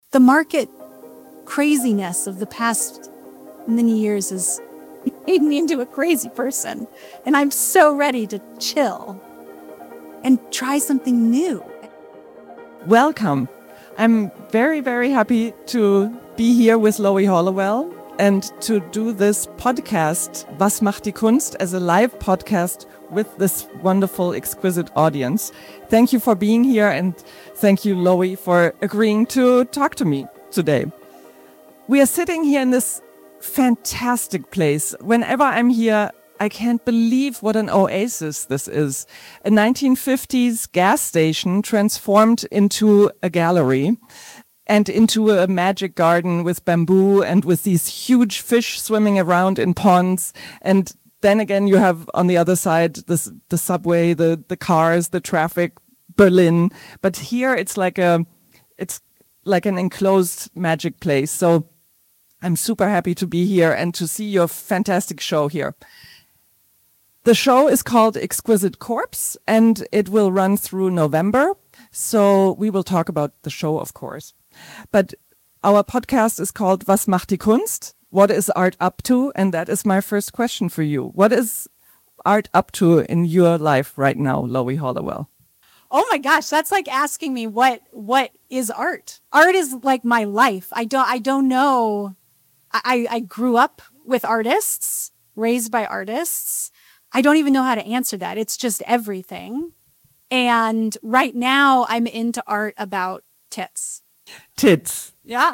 the market craziness of the past many years has made me into a crazy person. And I'm so ready to chill and try something new. Welcome. I'm very, very happy to be here with Loie Hollowell and to do this podcast, Was macht die Kunst, as a live podcast with this wonderful, exquisite audience. Thank you for being here, and thank you, Loie, for agreeing to talk to me today. We are sitting here in this fantastic place. Whenever I'm here, I can't believe what an oasis this is. A 1950s gas station transformed into a gallery and into a magic garden with bamboo and with these huge fish swimming around in ponds. And then again, you have on the other side the subway, the cars, the traffic, Berlin. But here it's like an enclosed magic place. So I'm super happy to be here and to see your fantastic show here. The show is called Exquisite Corpse, and it will run through November. So we will talk about the show, of course. But our podcast is called Was macht die Kunst? What is art up to? And that is my first question for you. What is art up to in your life right now, Loie Hollowell? Oh my gosh, that's like asking me what is art? Art is like my life. I don't know. I grew up with artists, raised by artists. I don't even know how to answer that. It's just everything. And right now I'm into art about tits. Tits. Yeah.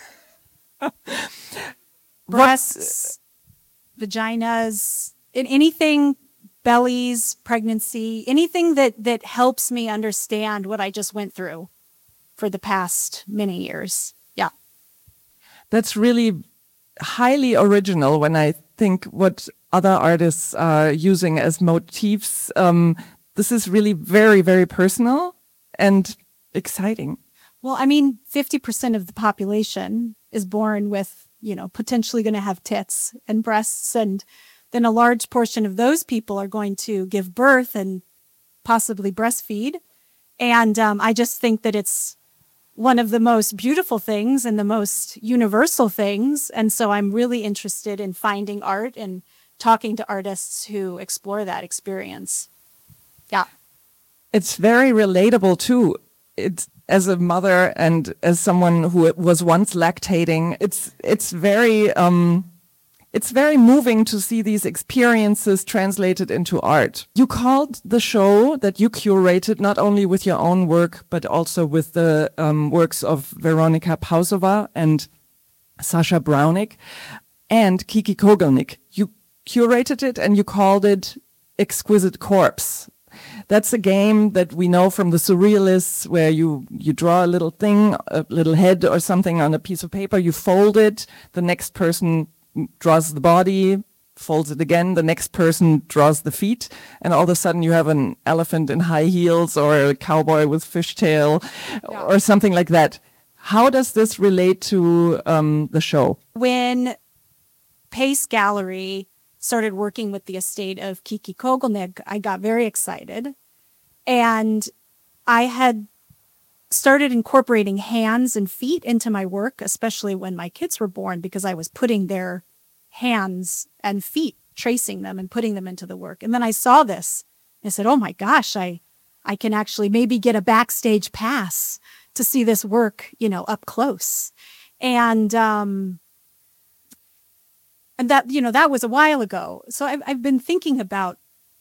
Breasts, vaginas, anything, bellies, pregnancy, anything that helps me understand what I just went through for the past many years. Yeah. That's really highly original when I think what other artists are using as motifs. This is really very, very personal and exciting. Well, I mean, 50% of the population is born with, potentially going to have tits and breasts. And then a large portion of those people are going to give birth and possibly breastfeed. And I just think that it's one of the most beautiful things and the most universal things. And so I'm really interested in finding art and talking to artists who explore that experience. Yeah. It's very relatable too. It's as a mother and as someone who was once lactating, it's very moving to see these experiences translated into art. You called the show that you curated not only with your own work, but also with the works of Veronika Pausova and Sasha Brownick and Kiki Kogelnik. You curated it and you called it Exquisite Corpse. That's a game that we know from the Surrealists, where you draw a little thing, a little head or something on a piece of paper, you fold it, the next person draws the body, folds it again, the next person draws the feet, and all of a sudden you have an elephant in high heels or a cowboy with fishtail or something like that. How does this relate to the show? When Pace Gallery started working with the estate of Kiki Kogelnik, I got very excited. And I had started incorporating hands and feet into my work, especially when my kids were born, because I was putting their hands and feet, tracing them and putting them into the work. And then I saw this. I said, oh my gosh, I can actually maybe get a backstage pass to see this work, up close. And that, that was a while ago. So I've been thinking about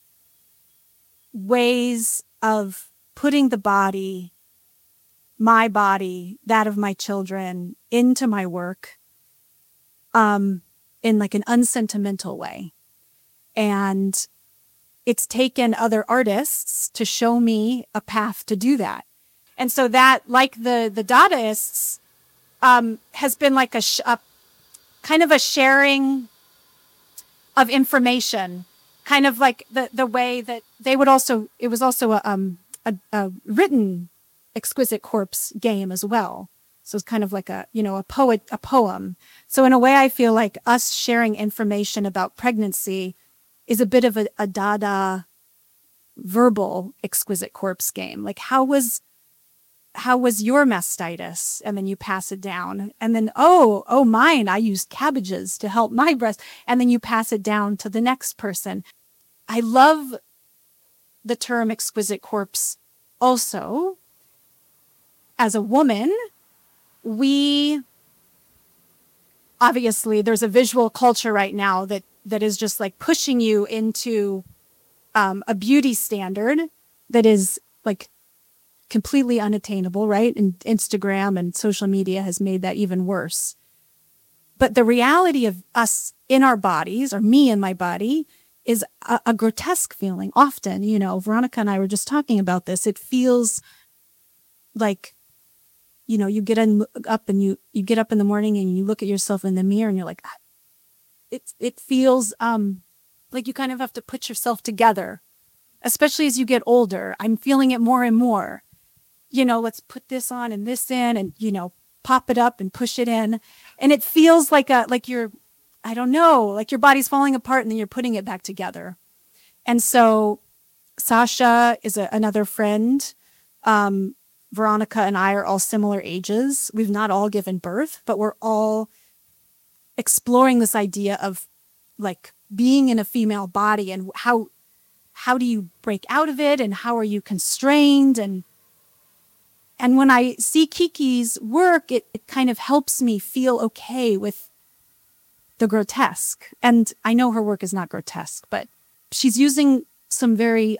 ways of putting the body, my body, that of my children, into my work, in like an unsentimental way. And it's taken other artists to show me a path to do that. And so that, like the Dadaists, has been like a kind of a sharing of information, kind of like the way that they would also, it was also a written Exquisite Corpse game as well. So it's kind of like a poem. So in a way, I feel like us sharing information about pregnancy is a bit of a Dada verbal Exquisite Corpse game. Like, how was how was your mastitis? And then you pass it down. And then, oh, mine, I used cabbages to help my breast. And then you pass it down to the next person. I love the term exquisite corpse also. As a woman, obviously there's a visual culture right now that is just like pushing you into a beauty standard that is like completely unattainable, right? And Instagram and social media has made that even worse. But the reality of us in our bodies, or me in my body, is a grotesque feeling often. You know, Veronica and I were just talking about this. It feels like, you know, you get up and you get up in the morning and you look at yourself in the mirror and you're like, it feels like you kind of have to put yourself together, especially as you get older. I'm feeling it more and more. You know, let's put this on and this in and, you know, pop it up and push it in. And it feels like you're, I don't know, like your body's falling apart and then you're putting it back together. And so Sasha is another friend. Veronica and I are all similar ages. We've not all given birth, but we're all exploring this idea of like being in a female body and how do you break out of it and how are you constrained? And when I see Kiki's work, it kind of helps me feel okay with the grotesque. And I know her work is not grotesque, but she's using some very,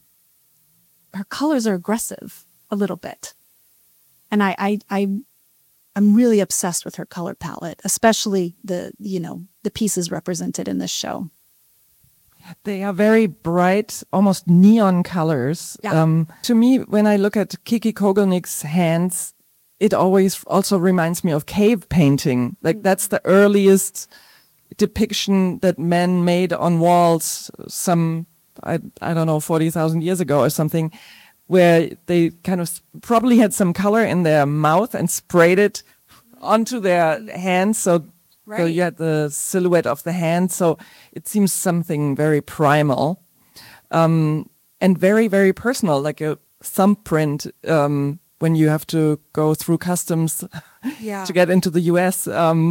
her colors are aggressive a little bit. And I'm really obsessed with her color palette, especially the pieces represented in this show. They are very bright, almost neon colors. Yeah. To me, when I look at Kiki Kogelnik's hands, it always also reminds me of cave painting. Like that's the earliest depiction that men made on walls some, I don't know, 40,000 years ago or something, where they kind of probably had some color in their mouth and sprayed it onto their hands. So you had the silhouette of the hand. So it seems something very primal and very, very personal, like a thumbprint when you have to go through customs to get into the US.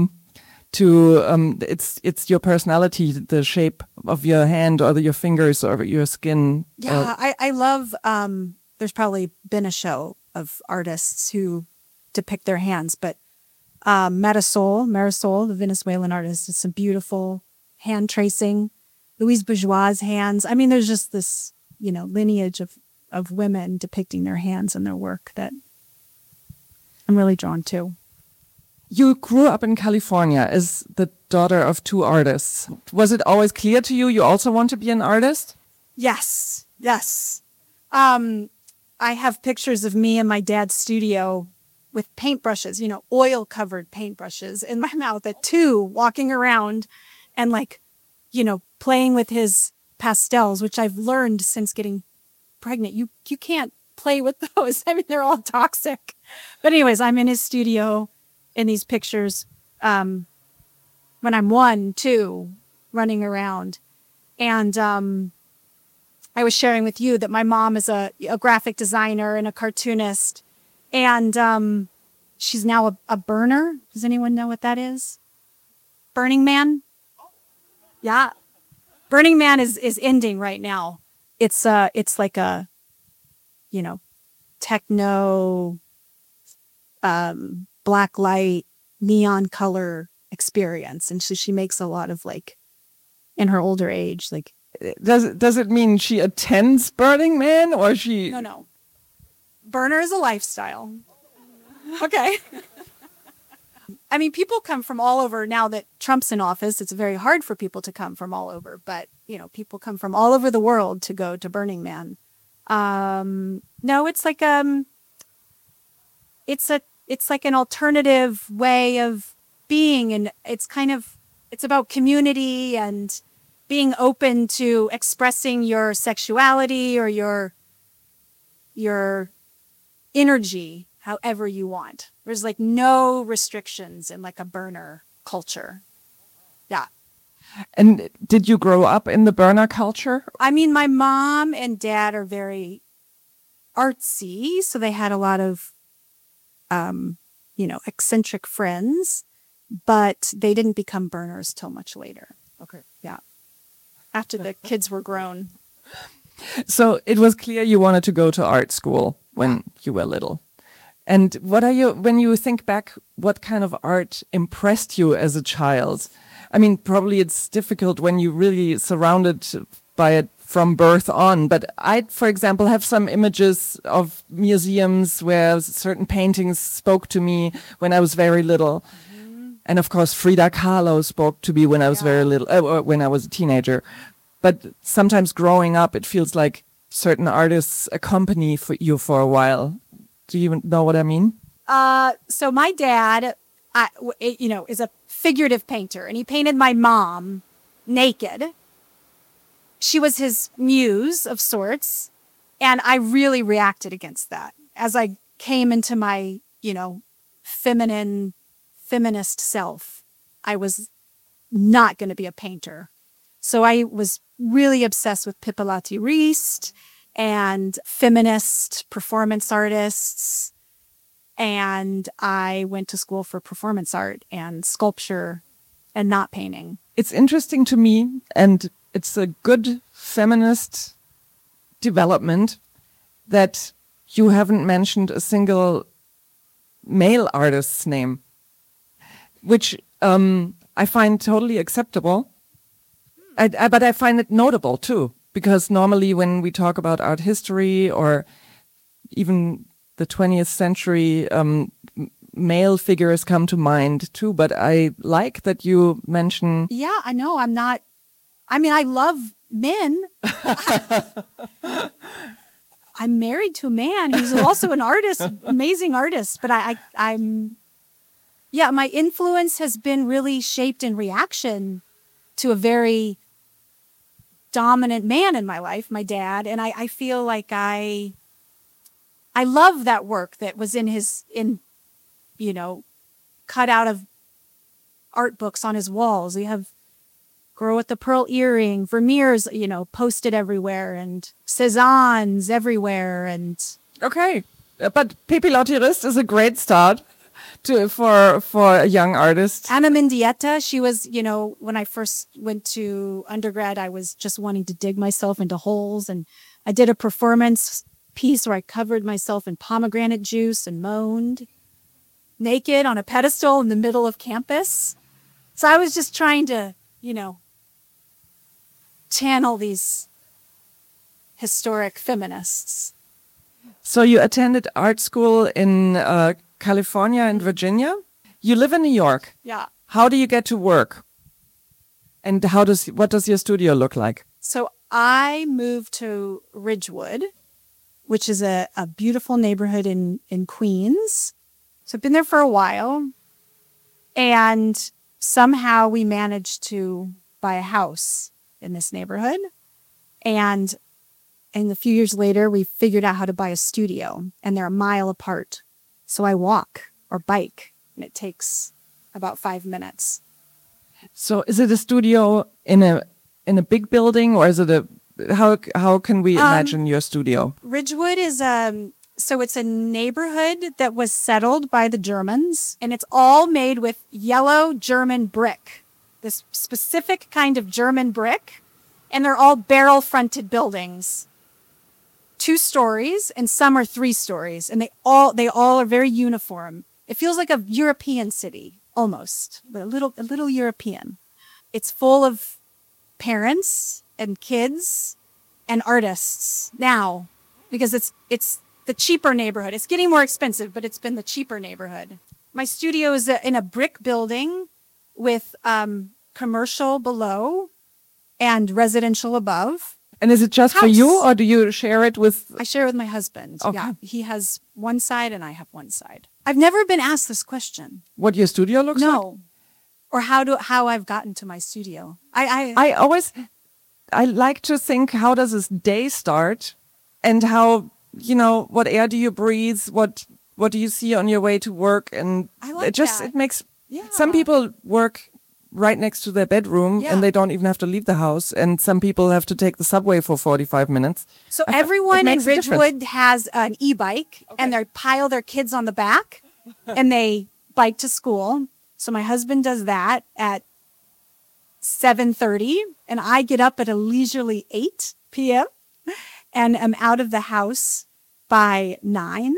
It's your personality, the shape of your hand or your fingers or your skin. Yeah, I love, there's probably been a show of artists who depict their hands, but Marisol, the Venezuelan artist, did some beautiful hand tracing. Louise Bourgeois' hands. I mean, there's just this, lineage of women depicting their hands and their work that I'm really drawn to. You grew up in California as the daughter of two artists. Was it always clear to you also want to be an artist? Yes. I have pictures of me in my dad's studio with paintbrushes, oil-covered paintbrushes in my mouth at 2, walking around and playing with his pastels, which I've learned since getting pregnant. You can't play with those. I mean, they're all toxic. But anyways, I'm in his studio in these pictures when I'm 1, 2, running around. And I was sharing with you that my mom is a graphic designer and a cartoonist. And she's now a burner. Does anyone know what that is? Burning Man? Yeah. Burning Man is ending right now. It's like a, techno, black light, neon color experience. And so she makes a lot of in her older age, Does it mean she attends Burning Man or she? No. Burner is a lifestyle. Okay. I mean, people come from all over. Now that Trump's in office, it's very hard for people to come from all over. But, people come from all over the world to go to Burning Man. No, it's like it's like an alternative way of being. And it's about community and being open to expressing your sexuality or your energy however you want. There's no restrictions in a burner culture. Yeah. And did you grow up in the burner culture? I mean, my mom and dad are very artsy, so they had a lot of eccentric friends, but they didn't become burners till much later. Okay. Yeah. After the kids were grown. So it was clear you wanted to go to art school when you were little. And when you think back, what kind of art impressed you as a child? I mean, probably it's difficult when you're really surrounded by it from birth on. But I, for example, have some images of museums where certain paintings spoke to me when I was very little. Mm-hmm. And of course, Frida Kahlo spoke to me when I was very little, or when I was a teenager. But sometimes growing up, it feels like certain artists accompany you for a while. Do you know what I mean? So my dad, is a figurative painter, and he painted my mom naked. She was his muse of sorts, and I really reacted against that. As I came into my, feminist self, I was not going to be a painter. So I was really obsessed with Pipilotti Rist and feminist performance artists. And I went to school for performance art and sculpture and not painting. It's interesting to me, and it's a good feminist development that you haven't mentioned a single male artist's name, which I find totally acceptable. But I find it notable too, because normally when we talk about art history or even the 20th century, male figures come to mind too. But I like that you mention. Yeah, I know. I love men. I'm married to a man who's also an artist, amazing artist. But my influence has been really shaped in reaction to a very dominant man in my life, my dad. And I feel like I love that work that was cut out of art books on his walls. We have Girl with the Pearl Earring, Vermeer's, posted everywhere, and Cézanne's everywhere. And okay, but Pipilotti Rist is a great start for a young artist. Anna Mendieta, she was, when I first went to undergrad, I was just wanting to dig myself into holes. And I did a performance piece where I covered myself in pomegranate juice and moaned naked on a pedestal in the middle of campus. So I was just trying to, channel these historic feminists. So you attended art school in California and Virginia. You live in New York. Yeah. How do you get to work? And what does your studio look like? So I moved to Ridgewood, which is a beautiful neighborhood in Queens. So I've been there for a while. And somehow we managed to buy a house in this neighborhood. And a few years later, we figured out how to buy a studio. And they're a mile apart. So I walk or bike, and it takes about 5 minutes. So is it a studio in a big building, or is it how can we imagine your studio? Ridgewood is so it's a neighborhood that was settled by the Germans, and it's all made with yellow German brick, this specific kind of German brick, and they're all barrel-fronted buildings. 2 stories, and some are 3 stories, and they all are very uniform. It feels like a European city, almost, but a little European. It's full of parents and kids and artists now, because it's the cheaper neighborhood. It's getting more expensive, but it's been the cheaper neighborhood. My studio is in a brick building with commercial below and residential above. And is it just for you, or do you share it with? I share it with my husband. Okay. Yeah, he has one side and I have one side. I've never been asked this question. What your studio looks like? No, or how I've gotten to my studio. I like to think, how does this day start, and how what air do you breathe? What do you see on your way to work? And I like that. It makes some people work right next to their bedroom, and they don't even have to leave the house. And some people have to take the subway for 45 minutes. So everyone in Ridgewood has an e-bike, and they pile their kids on the back, and they bike to school. So my husband does that at 7:30, and I get up at a leisurely 8 p.m. and am out of the house by 9,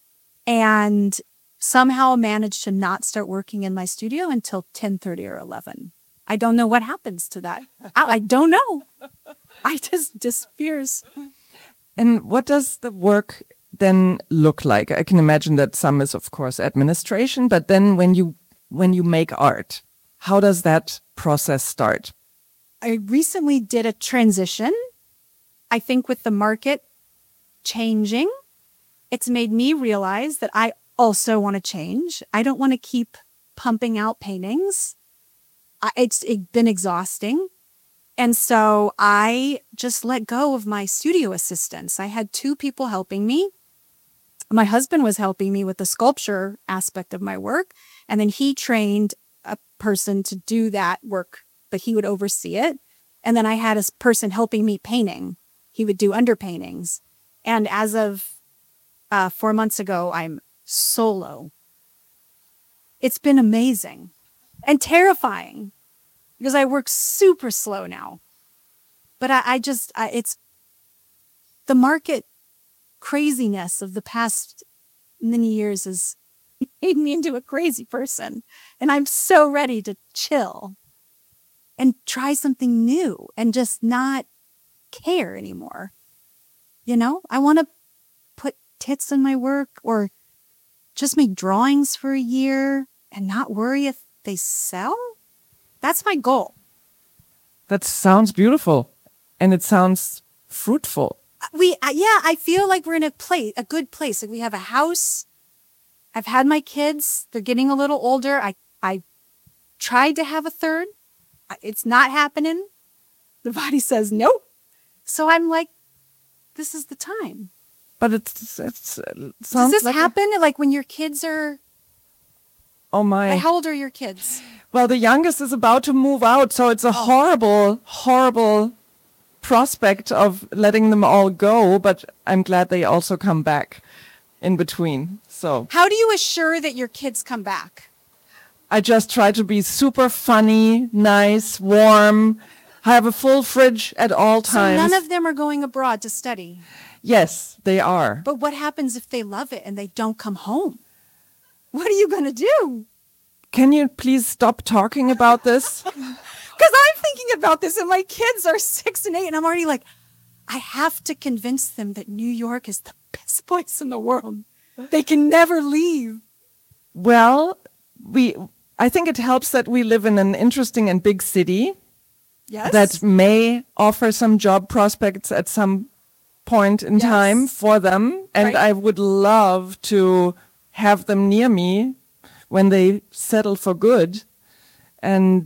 and somehow manage to not start working in my studio until 10:30 or 11. I don't know what happens to that. I don't know. I just disappears. And what does the work then look like? I can imagine that some is, of course, administration, but then when you make art, how does that process start? I recently did a transition. I think with the market changing, it's made me realize that I also want to change. I don't want to keep pumping out paintings. It's been exhausting. And so I just let go of my studio assistants. I had 2 people helping me. My husband was helping me with the sculpture aspect of my work. And then he trained a person to do that work, but he would oversee it. And then I had a person helping me painting. He would do underpaintings. And as of 4 months ago, I'm solo. It's been amazing and terrifying because I work super slow now. But it's the market craziness of the past many years has made me into a crazy person. And I'm so ready to chill and try something new and just not care anymore. You know, I want to put tits in my work or just make drawings for a year and not worry if they sell. That's my goal. That sounds beautiful, and it sounds fruitful. I feel like we're in a good place. Like we have a house. I've had my kids. They're getting a little older. I tried to have a third. It's not happening. The body says nope. So I'm like, this is the time. But it sounds Does this like happen? Like when your kids are... Oh my. How old are your kids? Well, the youngest is about to move out, so it's a horrible, horrible prospect of letting them all go, but I'm glad they also come back in between. So how do you assure that your kids come back? I just try to be super funny, nice, warm, have a full fridge at all times. So none of them are going abroad to study? Yes, they are. But what happens if they love it and they don't come home? What are you going to do? Can you please stop talking about this? Because I'm thinking about this and my kids are 6 and 8 and I'm already like, I have to convince them that New York is the best place in the world. They can never leave. Well, I think it helps that we live in an interesting and big city. Yes. That may offer some job prospects at some point in time for them. And I would love to have them near me when they settle for good. And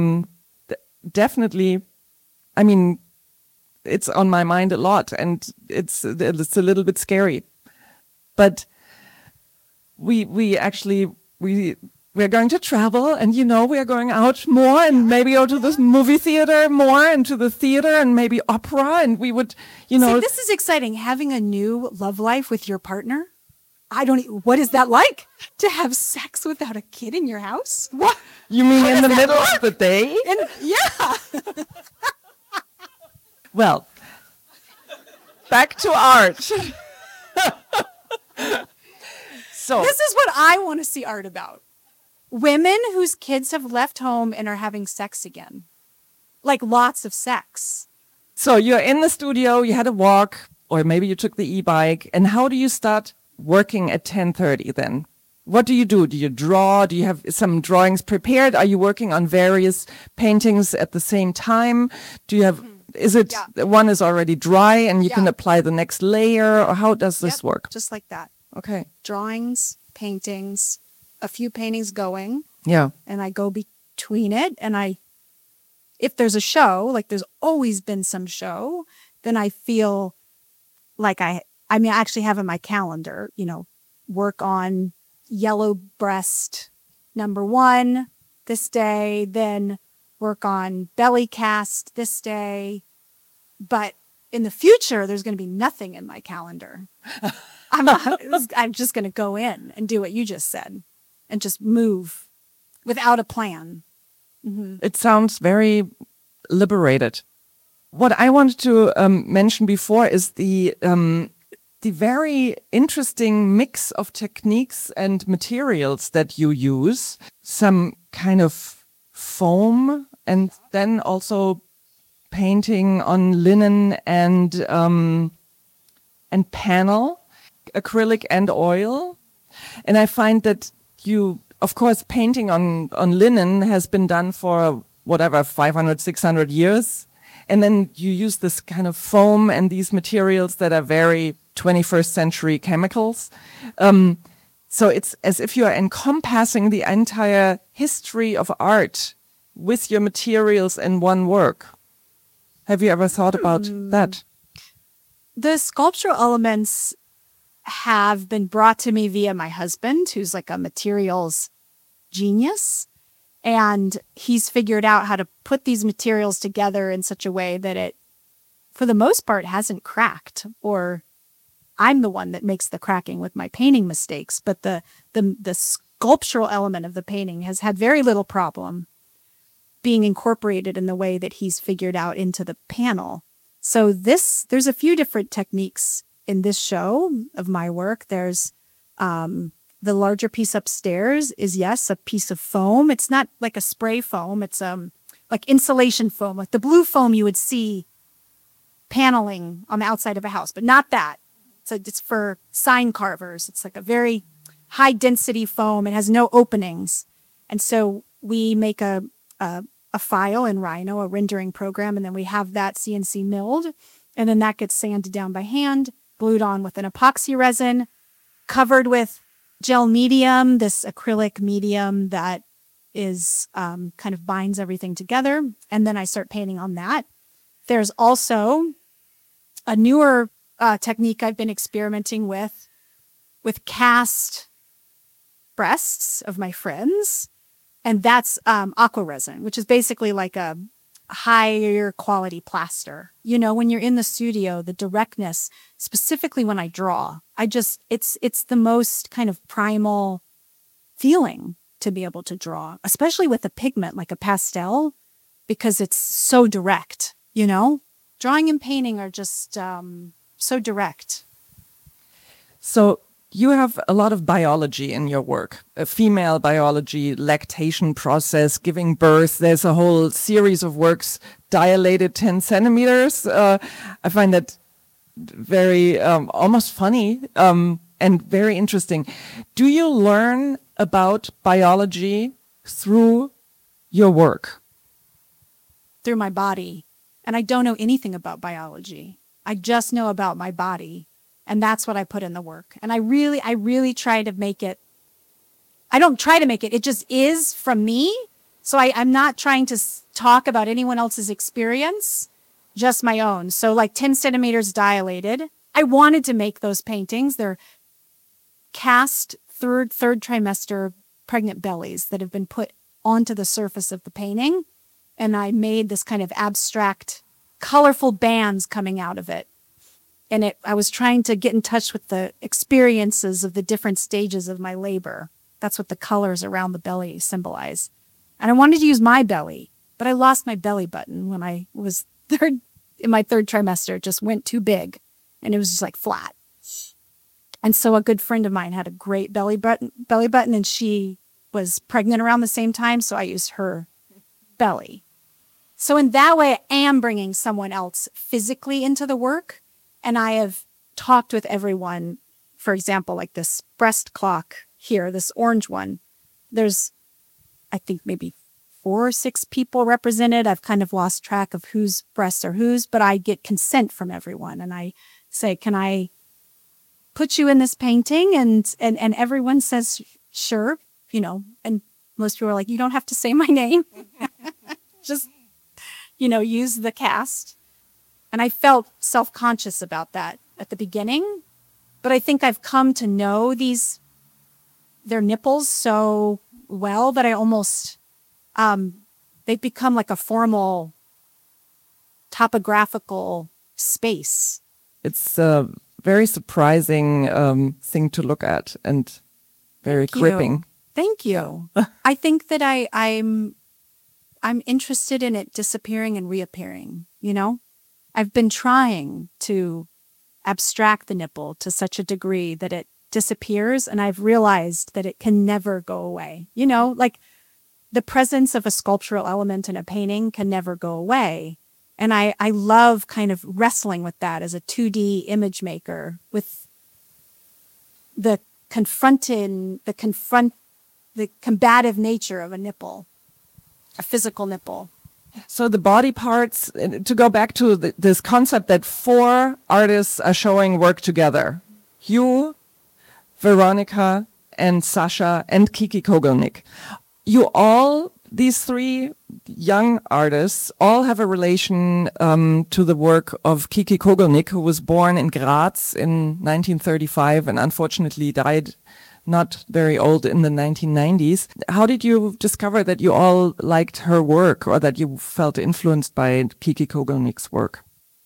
definitely, I mean, it's on my mind a lot, and it's a little bit scary. But we're going to travel, and we are going out more, and maybe go to the movie theater more, and to the theater, and maybe opera, and we would, See, this is exciting, having a new love life with your partner. What is that like? To have sex without a kid in your house? What? You mean in the middle of the day? Yeah. Well, back to art. So this is what I want to see art about. Women whose kids have left home and are having sex again. Like lots of sex. So you're in the studio, you had a walk, or maybe you took the e-bike, and how do you start working at 10:30 then? What do you do? Do you draw? Do you have some drawings prepared? Are you working on various paintings at the same time? Do you have, one is already dry and you can apply the next layer, or how does this work? Just like that. Okay. Drawings, paintings, a few paintings going. Yeah. And I go between it, and if there's a show, like there's always been some show, then I feel like I actually have in my calendar, work on Yellow Breast #1 this day, then work on Belly Cast this day. But in the future, there's going to be nothing in my calendar. I'm just going to go in and do what you just said and just move without a plan. Mm-hmm. It sounds very liberated. What I wanted to mention before is the very interesting mix of techniques and materials that you use. Some kind of foam, and then also painting on linen and panel, acrylic and oil. And I find that you, of course, painting on linen has been done for whatever, 500, 600 years. And then you use this kind of foam and these materials that are very 21st century chemicals. So it's as if you are encompassing the entire history of art with your materials in one work. Have you ever thought about that? The sculptural elements have been brought to me via my husband, who's like a materials genius. And he's figured out how to put these materials together in such a way that it, for the most part, hasn't cracked. Or I'm the one that makes the cracking with my painting mistakes. But the sculptural element of the painting has had very little problem being incorporated in the way that he's figured out into the panel. So there's a few different techniques in this show of my work. There's the larger piece upstairs is, yes, a piece of foam. It's not like a spray foam. It's like insulation foam, like the blue foam you would see paneling on the outside of a house, but not that. So it's for sign carvers. It's like a very high density foam. It has no openings. And so we make a file in Rhino, a rendering program, and then we have that CNC milled. And then that gets sanded down by hand, glued on with an epoxy resin, covered with gel medium, this acrylic medium that is kind of binds everything together. And then I start painting on that. There's also a newer technique I've been experimenting with cast breasts of my friends. And that's aqua resin, which is basically like a higher quality plaster. You know, when you're in the studio, the directness, specifically when I draw, it's the most kind of primal feeling to be able to draw, especially with a pigment like a pastel, because it's so direct, you know? Drawing and painting are just so direct. So you have a lot of biology in your work, female biology, lactation process, giving birth. There's a whole series of works, dilated 10 centimeters. I find that very almost funny and very interesting. Do you learn about biology through your work? Through my body. And I don't know anything about biology. I just know about my body. And that's what I put in the work. And I really try to make it. I don't try to make it. It just is from me. So I'm not trying to talk about anyone else's experience, just my own. So like 10 centimeters dilated. I wanted to make those paintings. They're cast third trimester pregnant bellies that have been put onto the surface of the painting. And I made this kind of abstract, colorful bands coming out of it. And I was trying to get in touch with the experiences of the different stages of my labor. That's what the colors around the belly symbolize. And I wanted to use my belly, but I lost my belly button when I was in my third trimester. It just went too big, and it was just like flat. And so a good friend of mine had a great belly button, and she was pregnant around the same time, so I used her belly. So in that way, I am bringing someone else physically into the work. And I have talked with everyone, for example, like this breast clock here, this orange one. There's, I think, maybe 4 or 6 people represented. I've kind of lost track of whose breasts are whose, but I get consent from everyone. And I say, can I put you in this painting? And everyone says, sure, you know, and most people are like, you don't have to say my name. Just, you know, use the cast. And I felt self-conscious about that at the beginning. But I think I've come to know their nipples so well that I almost, they've become like a formal topographical space. It's very surprising thing to look at and very gripping. Thank you. I think that I'm interested in it disappearing and reappearing, you know? I've been trying to abstract the nipple to such a degree that it disappears, and I've realized that it can never go away. You know, like the presence of a sculptural element in a painting can never go away. And I love kind of wrestling with that as a 2D image maker, with the combative nature of a nipple, a physical nipple. So the body parts, to go back to this concept that 4 artists are showing work together. You, Veronica, and Sasha, and Kiki Kogelnik. You all, these 3 young artists, all have a relation to the work of Kiki Kogelnik, who was born in Graz in 1935 and unfortunately died not very old in the 1990s. How did you discover that you all liked her work, or that you felt influenced by Kiki Kogelnik's work?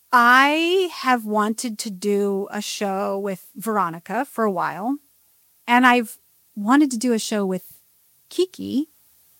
I have wanted to do a show with Veronica for a while, and I've wanted to do a show with Kiki,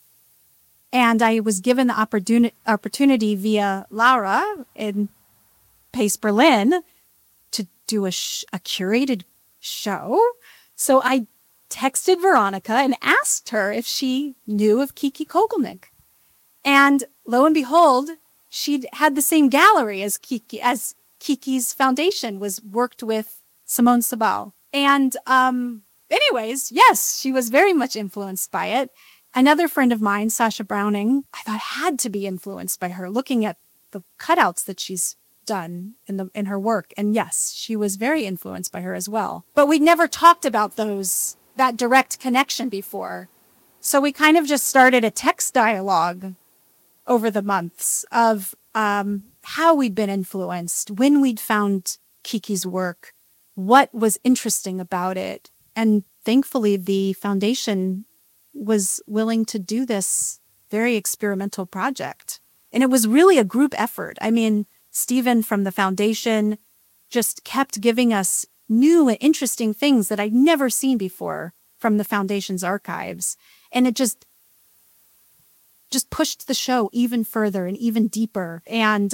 and I was given the opportunity via Laura in Pace Berlin to do a curated show. So I texted Veronica and asked her if she knew of Kiki Kogelnik. And lo and behold, she'd had the same gallery as Kiki's foundation was worked with Simone Sabal. And anyways, yes, she was very much influenced by it. Another friend of mine, Sasha Browning, I thought had to be influenced by her, looking at the cutouts that she's done in her work. And yes, she was very influenced by her as well. But we'd never talked about that direct connection before. So we kind of just started a text dialogue over the months of how we'd been influenced, when we'd found Kiki's work, what was interesting about it. And thankfully, the foundation was willing to do this very experimental project. And it was really a group effort. I mean, Stephen from the foundation just kept giving us new and interesting things that I'd never seen before from the foundation's archives. And it just pushed the show even further and even deeper. And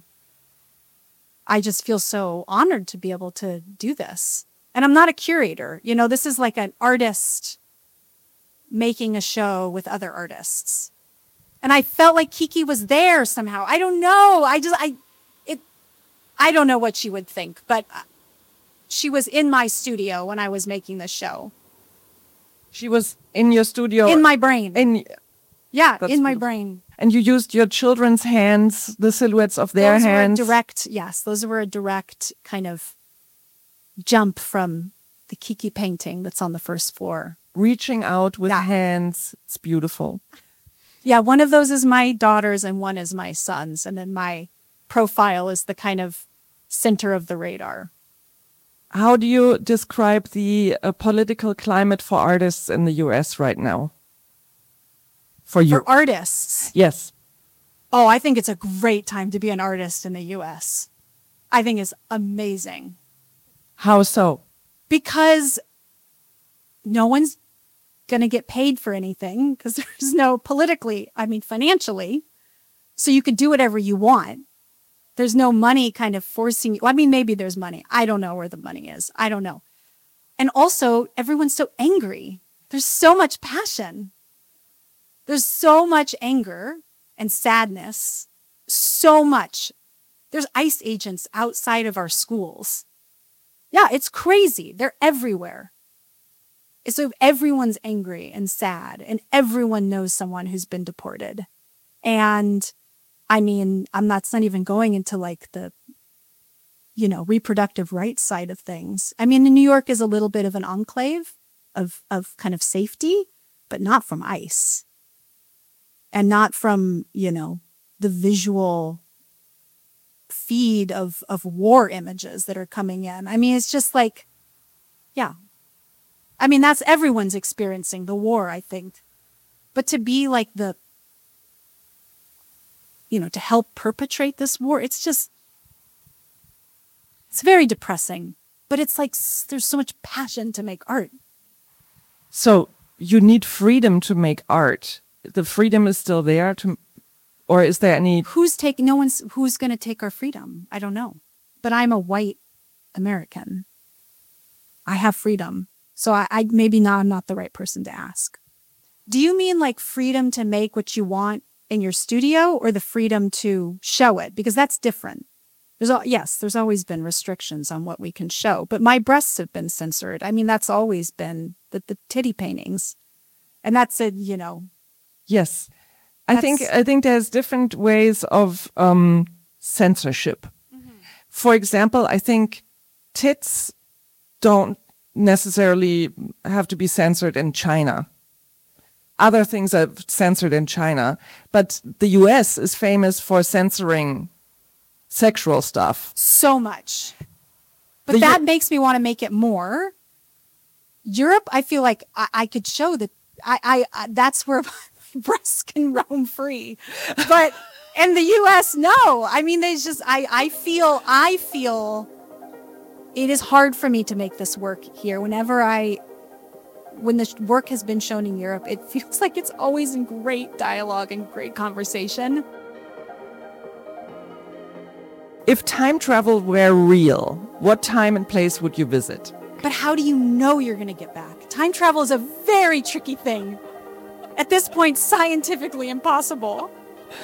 I just feel so honored to be able to do this. And I'm not a curator. You know, this is like an artist making a show with other artists. And I felt like Kiki was there somehow. I don't know. I don't know what she would think, but she was in my studio when I was making this show. She was in your studio? In my brain. Yeah, in my beautiful. brain. And you used your children's hands, the silhouettes of their hands? Those were a direct kind of jump from the Kiki painting that's on the first floor. Reaching out with hands. It's beautiful. Yeah, one of those is my daughter's and one is my son's. And then my profile is the kind of center of the radar. How do you describe the political climate for artists in the US right now? For you? For artists? Yes. Oh, I think it's a great time to be an artist in the US. I think it's amazing. How so? Because no one's going to get paid for anything, because there's no financially. So you could do whatever you want. There's no money kind of forcing you. I mean, maybe there's money. I don't know where the money is. I don't know. And also, everyone's so angry. There's so much passion. There's so much anger and sadness. So much. There's ICE agents outside of our schools. Yeah, it's crazy. They're everywhere. So everyone's angry and sad, and everyone knows someone who's been deported. And I mean, that's not even going into like the, reproductive rights side of things. I mean, New York is a little bit of an enclave of kind of safety, but not from ICE. And not from, the visual feed of war images that are coming in. I mean, it's just like, yeah. I mean, that's everyone's experiencing the war, I think. But to be like to help perpetrate this war, it's very depressing. but it's like there's so much passion to make art. So you need freedom to make art. The freedom is still there or is there any... Who's going to take our freedom? I don't know. But I'm a white American. I have freedom. So I maybe now I'm not the right person to ask. Do you mean like freedom to make what you want in your studio or the freedom to show it? Because that's different. There's always been restrictions on what we can show, but my breasts have been censored. I mean, that's always been the titty paintings. And that's it, you know. Yes. I think there's different ways of censorship. Mm-hmm. For example, I think tits don't necessarily have to be censored in China. Other things are censored in China, but the US is famous for censoring sexual stuff. So much. But that makes me want to make it more. Europe, I feel like I could show that I that's where breasts can roam free. But in the US, no. I mean, there's just, I feel it is hard for me to make this work here. When the work has been shown in Europe, it feels like it's always in great dialogue and great conversation. If time travel were real, what time and place would you visit? But how do you know you're going to get back? Time travel is a very tricky thing. At this point, scientifically impossible.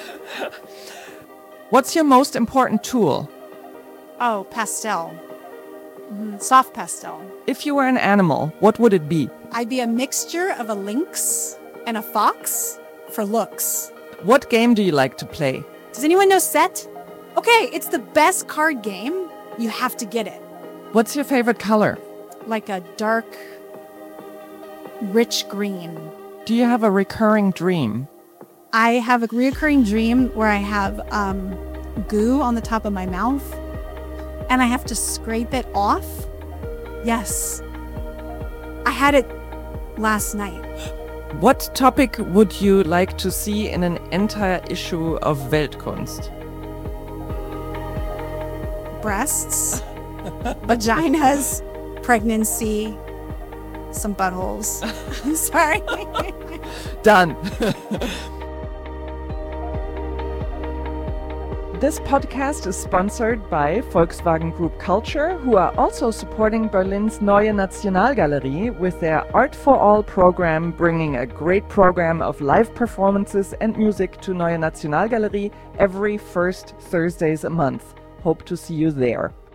What's your most important tool? Oh, pastel. Soft pastel. If you were an animal, what would it be? I'd be a mixture of a lynx and a fox for looks. What game do you like to play? Does anyone know Set? Okay, it's the best card game. You have to get it. What's your favorite color? Like a dark, rich green. Do you have a recurring dream? I have a recurring dream where I have goo on the top of my mouth and I have to scrape it off. Yes. I had it last night. What topic would you like to see in an entire issue of Weltkunst? Breasts, vaginas, pregnancy, some buttholes. I'm sorry. Done. This podcast is sponsored by Volkswagen Group Culture, who are also supporting Berlin's Neue Nationalgalerie with their Art for All program, bringing a great program of live performances and music to Neue Nationalgalerie every first Thursdays a month. Hope to see you there.